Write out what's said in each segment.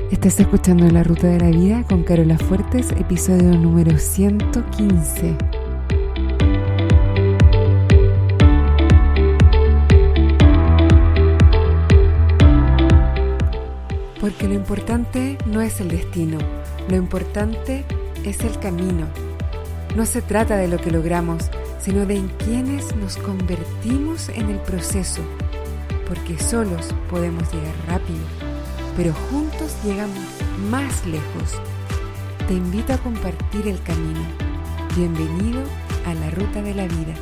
Estás escuchando La Ruta de la Vida con Carola Fuertes, episodio número 115. Porque lo importante no es el destino, lo importante es el camino. No se trata de lo que logramos, sino de en quienes nos convertimos en el proceso. Porque solos podemos llegar rápido, pero juntos llegamos más lejos. Te invito a compartir el camino. Bienvenido a La Ruta de la Vida.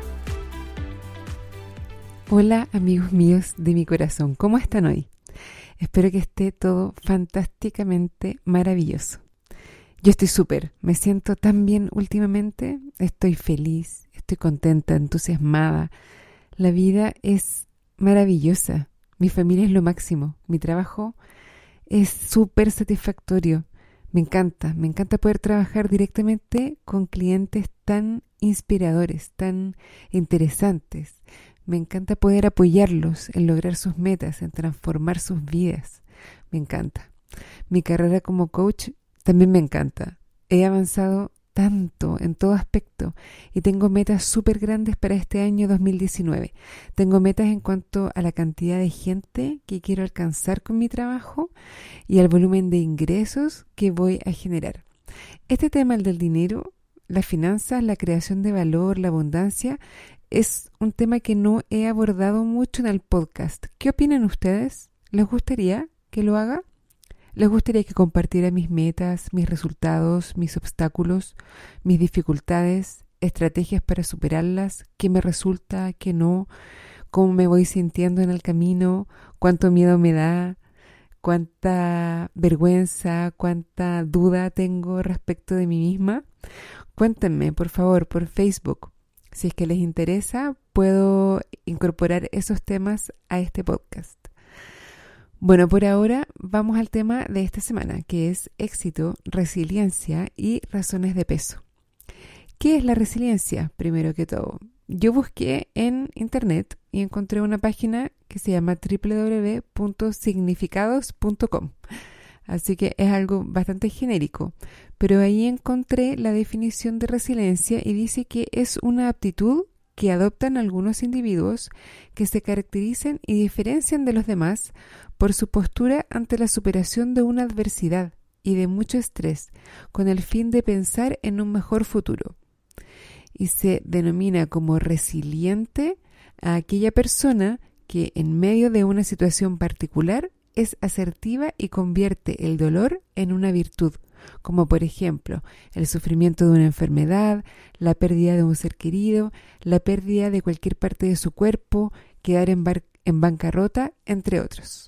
Hola amigos míos de mi corazón, ¿cómo están hoy? Espero que esté todo fantásticamente maravilloso. Yo estoy súper, me siento tan bien últimamente, estoy feliz, estoy contenta, entusiasmada. La vida es maravillosa, mi familia es lo máximo, mi trabajo es súper satisfactorio. Me encanta poder trabajar directamente con clientes tan inspiradores, tan interesantes. Me encanta poder apoyarlos en lograr sus metas, en transformar sus vidas. Me encanta. Mi carrera como coach también me encanta. He avanzado tanto en todo aspecto y tengo metas súper grandes para este año 2019. Tengo metas en cuanto a la cantidad de gente que quiero alcanzar con mi trabajo y al volumen de ingresos que voy a generar. Este tema, el del dinero, las finanzas, la creación de valor, la abundancia, es un tema que no he abordado mucho en el podcast. ¿Qué opinan ustedes? ¿Les gustaría que lo haga? ¿Les gustaría que compartiera mis metas, mis resultados, mis obstáculos, mis dificultades, estrategias para superarlas? ¿Qué me resulta? ¿Qué no? ¿Cómo me voy sintiendo en el camino? ¿Cuánto miedo me da? ¿Cuánta vergüenza? ¿Cuánta duda tengo respecto de mí misma? Cuéntenme, por favor, por Facebook. Si es que les interesa, puedo incorporar esos temas a este podcast. Bueno, por ahora vamos al tema de esta semana, que es éxito, resiliencia y razones de peso. ¿Qué es la resiliencia? Primero que todo, yo busqué en internet y encontré una página que se llama www.significados.com. Así que es algo bastante genérico, pero ahí encontré la definición de resiliencia y dice que es una aptitud que adoptan algunos individuos que se caracterizan y diferencian de los demás por su postura ante la superación de una adversidad y de mucho estrés, con el fin de pensar en un mejor futuro. Y se denomina como resiliente a aquella persona que en medio de una situación particular es asertiva y convierte el dolor en una virtud, como por ejemplo el sufrimiento de una enfermedad, la pérdida de un ser querido, la pérdida de cualquier parte de su cuerpo, quedar en bancarrota, entre otros.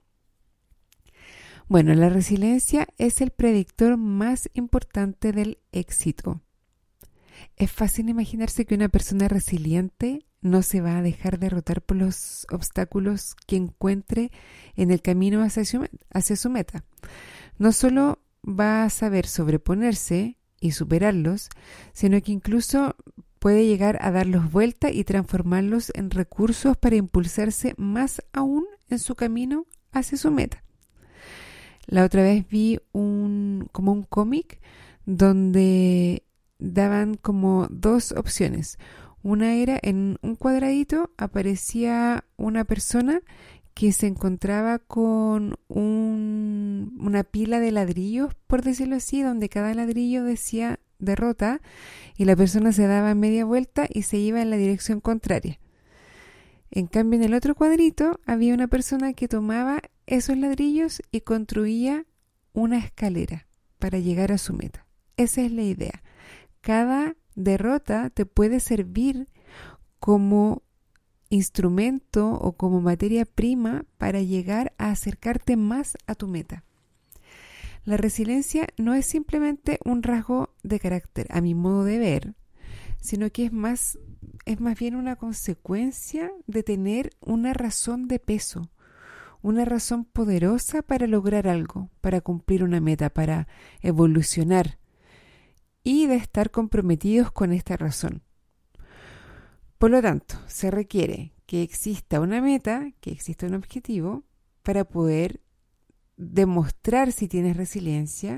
Bueno, la resiliencia es el predictor más importante del éxito. Es fácil imaginarse que una persona resiliente no se va a dejar derrotar por los obstáculos que encuentre en el camino hacia su meta. No solo va a saber sobreponerse y superarlos, sino que incluso puede llegar a darlos vuelta y transformarlos en recursos para impulsarse más aún en su camino hacia su meta. La otra vez vi como un cómic donde daban como dos opciones. Una era en un cuadradito aparecía una persona que se encontraba con una pila de ladrillos, por decirlo así, donde cada ladrillo decía derrota y la persona se daba media vuelta y se iba en la dirección contraria. En cambio, en el otro cuadrito había una persona que tomaba esos ladrillos y construía una escalera para llegar a su meta. Esa es la idea. Cada derrota te puede servir como instrumento o como materia prima para llegar a acercarte más a tu meta. La resiliencia no es simplemente un rasgo de carácter, a mi modo de ver, sino que es más bien una consecuencia de tener una razón de peso, una razón poderosa para lograr algo, para cumplir una meta, para evolucionar y de estar comprometidos con esta razón. Por lo tanto, se requiere que exista una meta, que exista un objetivo para poder demostrar si tienes resiliencia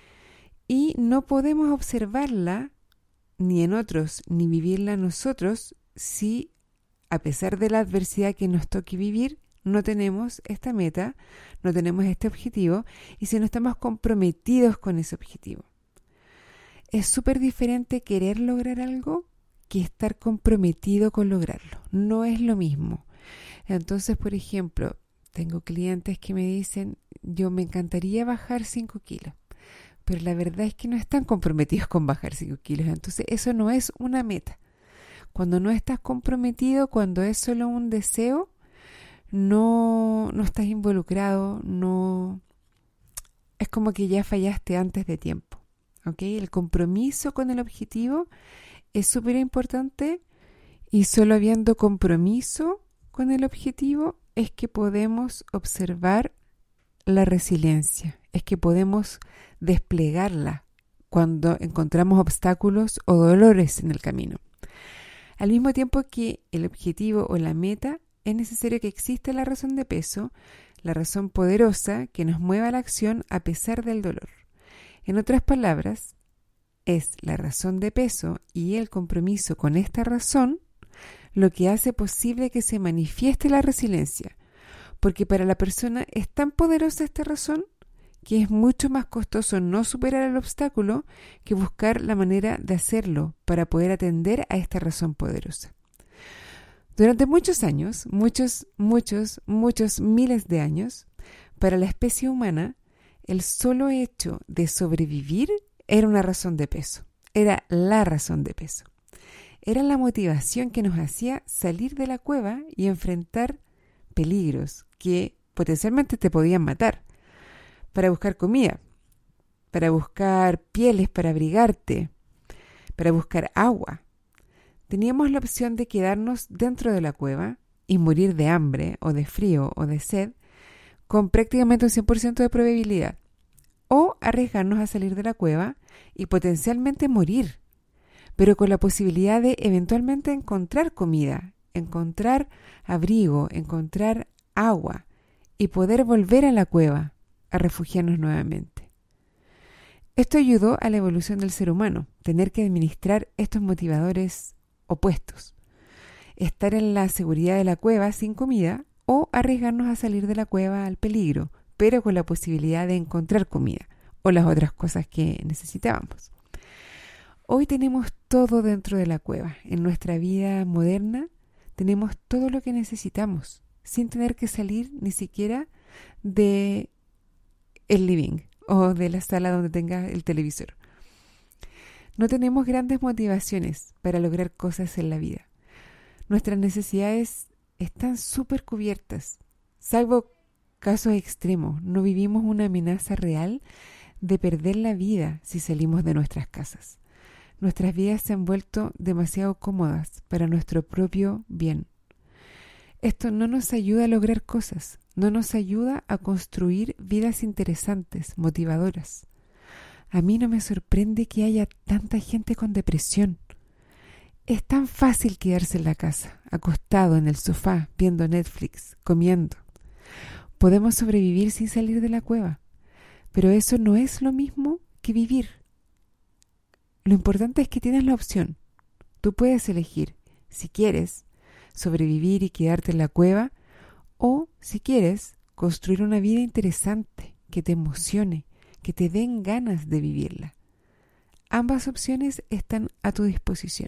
y no podemos observarla ni en otros ni vivirla nosotros si a pesar de la adversidad que nos toque vivir no tenemos esta meta, no tenemos este objetivo y si no estamos comprometidos con ese objetivo. Es súper diferente querer lograr algo que estar comprometido con lograrlo. No es lo mismo. Entonces, por ejemplo, tengo clientes que me dicen, yo me encantaría bajar 5 kilos, pero la verdad es que no están comprometidos con bajar 5 kilos. Entonces, eso no es una meta. Cuando no estás comprometido, cuando es solo un deseo, no estás involucrado, no es como que ya fallaste antes de tiempo. ¿Okay? El compromiso con el objetivo es súper importante y solo habiendo compromiso con el objetivo es que podemos observar la resiliencia, es que podemos desplegarla cuando encontramos obstáculos o dolores en el camino. Al mismo tiempo que el objetivo o la meta, es necesario que exista la razón de peso, la razón poderosa que nos mueva a la acción a pesar del dolor. En otras palabras, es la razón de peso y el compromiso con esta razón lo que hace posible que se manifieste la resiliencia, porque para la persona es tan poderosa esta razón que es mucho más costoso no superar el obstáculo que buscar la manera de hacerlo para poder atender a esta razón poderosa. Durante muchos años, muchos miles de años, para la especie humana, el solo hecho de sobrevivir era una razón de peso, era la razón de peso. Era la motivación que nos hacía salir de la cueva y enfrentar peligros que potencialmente te podían matar, para buscar comida, para buscar pieles para abrigarte, para buscar agua. Teníamos la opción de quedarnos dentro de la cueva y morir de hambre o de frío o de sed con prácticamente un 100% de probabilidad, o arriesgarnos a salir de la cueva y potencialmente morir, pero con la posibilidad de eventualmente encontrar comida, encontrar abrigo, encontrar agua y poder volver a la cueva a refugiarnos nuevamente. Esto ayudó a la evolución del ser humano, tener que administrar estos motivadores opuestos, estar en la seguridad de la cueva sin comida o arriesgarnos a salir de la cueva al peligro, pero con la posibilidad de encontrar comida o las otras cosas que necesitábamos. Hoy tenemos todo dentro de la cueva. En nuestra vida moderna tenemos todo lo que necesitamos sin tener que salir ni siquiera de el living o de la sala donde tenga el televisor. No tenemos grandes motivaciones para lograr cosas en la vida. Nuestras necesidades están súper cubiertas. Salvo casos extremos, no vivimos una amenaza real de perder la vida si salimos de nuestras casas. Nuestras vidas se han vuelto demasiado cómodas para nuestro propio bien. Esto no nos ayuda a lograr cosas, no nos ayuda a construir vidas interesantes, motivadoras. A mí no me sorprende que haya tanta gente con depresión. Es tan fácil quedarse en la casa, acostado en el sofá, viendo Netflix, comiendo. Podemos sobrevivir sin salir de la cueva, pero eso no es lo mismo que vivir. Lo importante es que tienes la opción. Tú puedes elegir si quieres sobrevivir y quedarte en la cueva o si quieres construir una vida interesante, que te emocione, que te den ganas de vivirla. Ambas opciones están a tu disposición.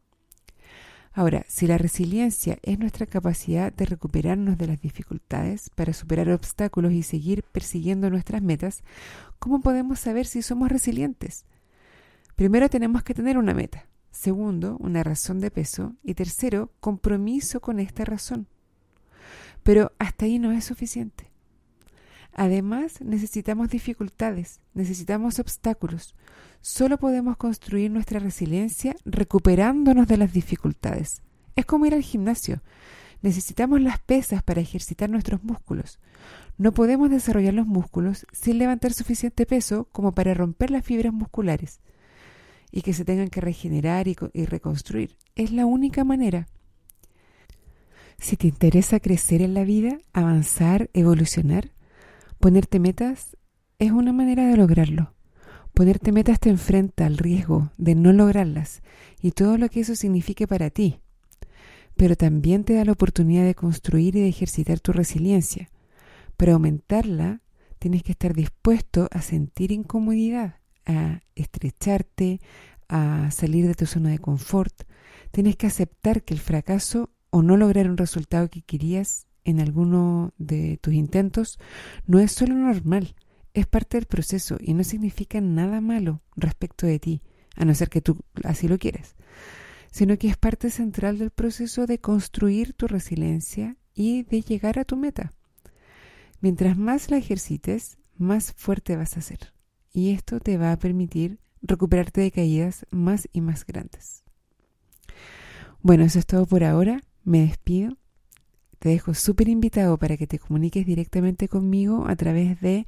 Ahora, si la resiliencia es nuestra capacidad de recuperarnos de las dificultades para superar obstáculos y seguir persiguiendo nuestras metas, ¿cómo podemos saber si somos resilientes? Primero tenemos que tener una meta. Segundo, una razón de peso. Y tercero, compromiso con esta razón. Pero hasta ahí no es suficiente. Además, necesitamos dificultades, necesitamos obstáculos. Solo podemos construir nuestra resiliencia recuperándonos de las dificultades. Es como ir al gimnasio. Necesitamos las pesas para ejercitar nuestros músculos. No podemos desarrollar los músculos sin levantar suficiente peso como para romper las fibras musculares y que se tengan que regenerar y reconstruir. Es la única manera. Si te interesa crecer en la vida, avanzar, evolucionar, Ponerte metas es una manera de lograrlo. Ponerte metas te enfrenta al riesgo de no lograrlas y todo lo que eso signifique para ti. Pero también te da la oportunidad de construir y de ejercitar tu resiliencia. Para aumentarla, tienes que estar dispuesto a sentir incomodidad, a estrecharte, a salir de tu zona de confort. Tienes que aceptar que el fracaso o no lograr un resultado que querías en alguno de tus intentos no es solo normal, es parte del proceso y no significa nada malo respecto de ti, a no ser que tú así lo quieras, sino que es parte central del proceso de construir tu resiliencia y de llegar a tu meta. Mientras más la ejercites, más fuerte vas a ser. Y esto te va a permitir recuperarte de caídas más y más grandes. Bueno, eso es todo por ahora. Me despido. Te dejo súper invitado para que te comuniques directamente conmigo a través de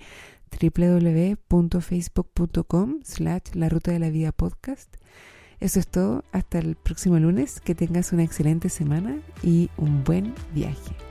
www.facebook.com/larutadelavida-podcast. Eso es todo. Hasta el próximo lunes. Que tengas una excelente semana y un buen viaje.